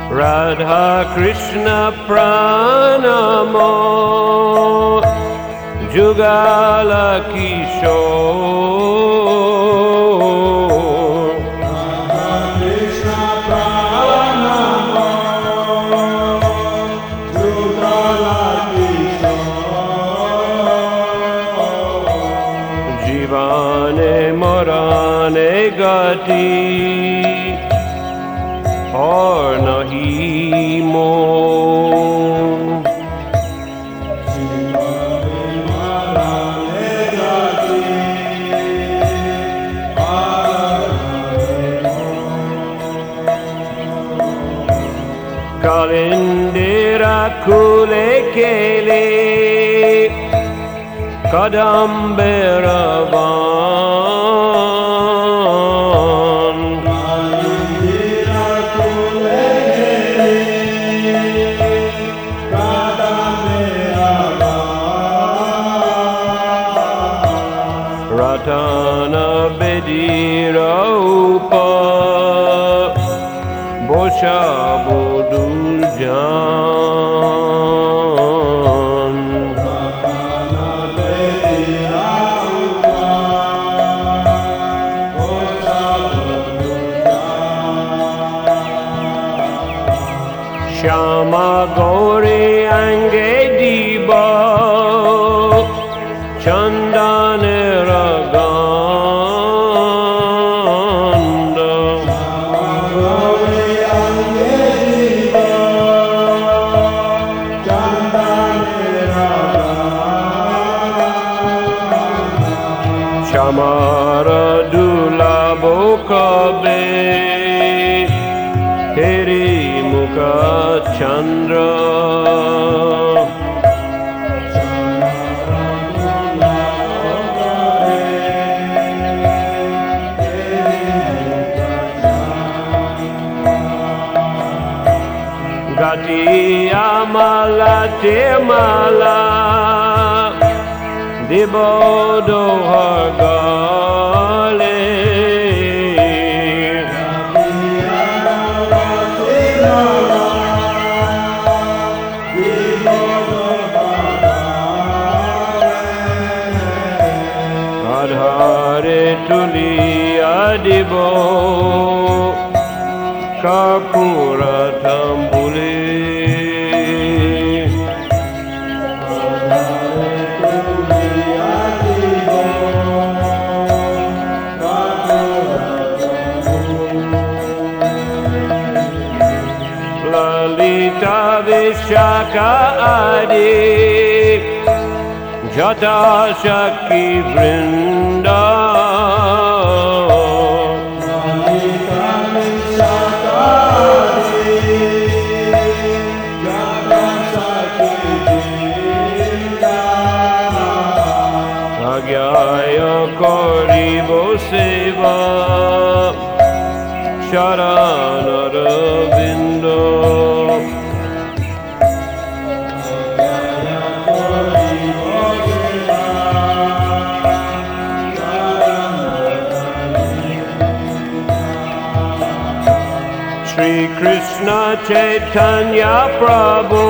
Radha Krishna Pranamo Jugala Kishore Radha Krishna Pranamo Jugala Kishore Jivane Morane Gati और नहीं मोह कालिंदिरा कुले केले कदम बेरवान Ratana Bedira Upa Bosha Bodurjan Ratana Bedira Upa Bosha Bodurjan Shama Gauri Ange Diba Chandane Raganda Gauri Ange Diba Chandane Raganda Shamara Dulabo Kabe Heri Mukha Chandra Gati Amala Temala Dibodo Hargale Adhare Tuli Adibo Kapura Tambuli Lalita Vishaka Adi Jata Shakti Vrinda Agyaya Koribo Seva Sharanaravindo Shri Krishna Chaitanya Prabhu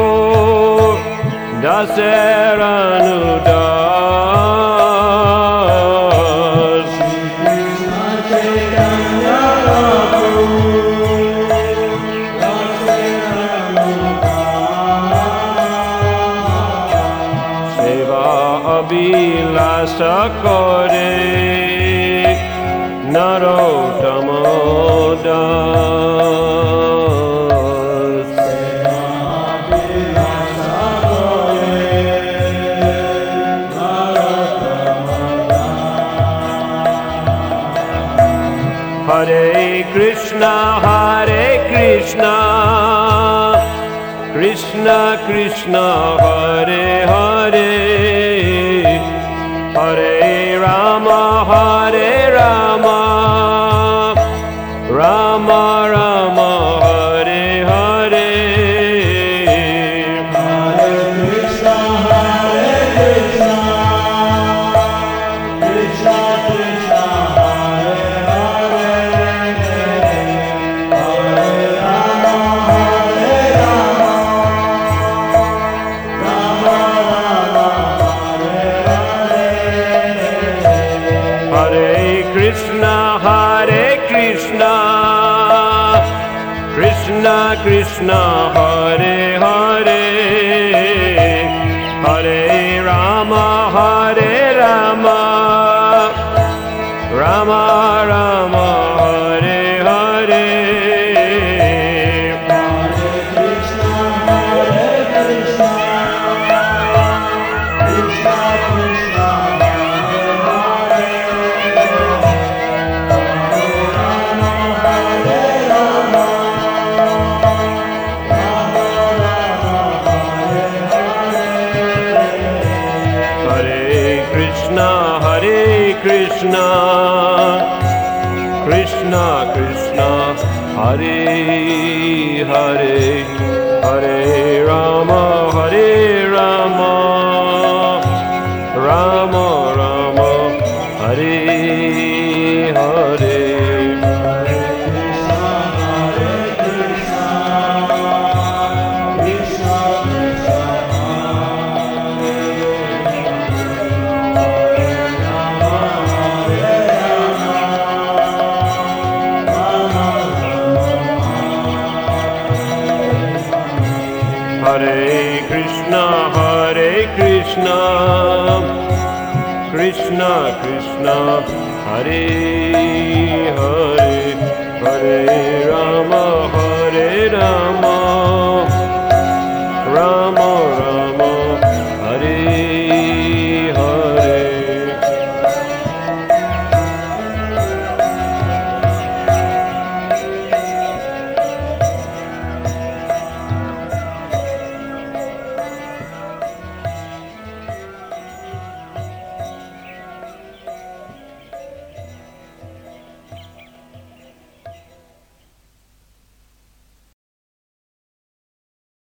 Dasaranudas Krishna Chaitanya Prabhu Seva Abhilasa Kore Narottamadas Hare Krishna Krishna Krishna Hare Hare Hare Rama Rama Rama Hare Hare Hare Krishna Krishna Krishna Hare Hare Hare Rama Krishna Krishna Hare Hare Hare Rama Rama Rama Hare Hare Krishna Krishna Krishna Hare Hare Hare Rama Rama Rama Hare Hare Hare Krishna Krishna Krishna Hare Hare Hare Rama